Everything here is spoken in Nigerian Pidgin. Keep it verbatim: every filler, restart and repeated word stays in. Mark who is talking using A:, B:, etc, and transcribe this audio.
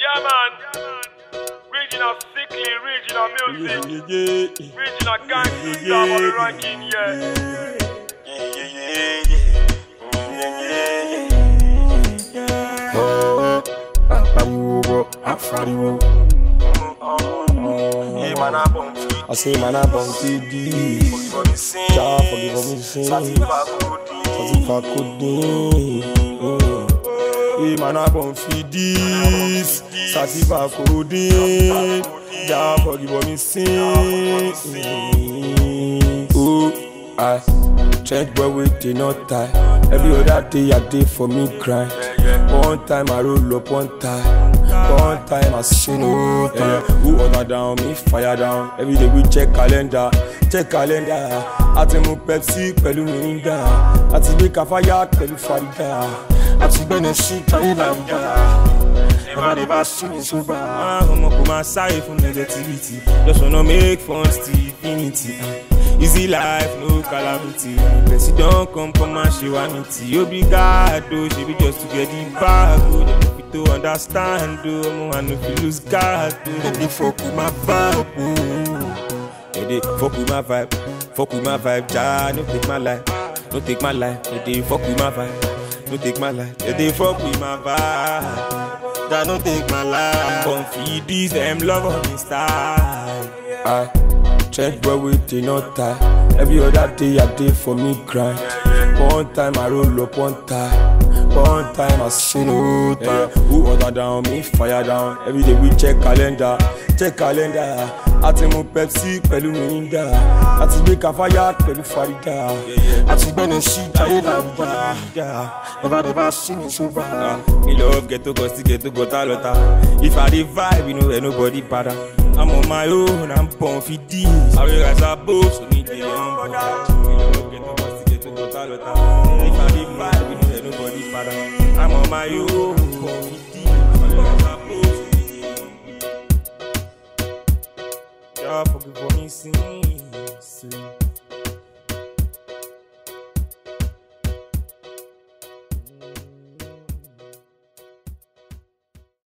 A: Yeah, man. Regional sickly, regional music.
B: Yeah, yeah, yeah.
A: Regional gangster yeah, yeah, on the ranking, yeah.
B: Yeah, yeah, yeah, yeah. Yeah, yeah, yeah. Oh, I say, man, I bump T D. Jah forgive me sin. Satisfa Codeine. Hey, man, I bump this. Satisfa Codeine. Jah forgive me sin. Oh, I change boy with the not tie. Every other day I day for me grind. One time I roll up, one time. One time I say no time. Who order down, me fire down. Every day we check calendar, check calendar. I take my Pepsi, pẹ̀lú Mirinda. I take make a fire, pẹ̀lú Farida. I take Benessy, try like never never see me so bad. I'm up on my side from negativity. Just wanna make fun till infinity. Easy life, no calamity. Blessing don't come from my she want it. You be God, though, she be just to get the bag. Oh, they don't fit to understand, though. I'm gonna feel lose God, though. They fuck with my vibe, oh. Yeah, they fuck with my vibe, fuck with my vibe. Jah, no take my life, no take my life. Yeah, they fuck with my vibe, no take my life. Yeah, they fuck with my vibe. Jah, no take my life. Come feed these them love on me style. I change boy with the not tie. Every other day I day for me grind. One time I roll up, one time. One time I say no time. Who order down, me fire down. Every day we check calendar, check calendar. I take my Pepsi, pẹ̀lú Mirinda. I take make a fire, pẹ̀lú Farida. I take Benessy, try like that. Never never see me so bad. Me love get to go, still get to go talota. If I dey vibe, you know where nobody bother. I'm on my own, I'm born for this. I realize I both, so need the young boy. If I be vibe, you know that nobody bother. I'm on my own.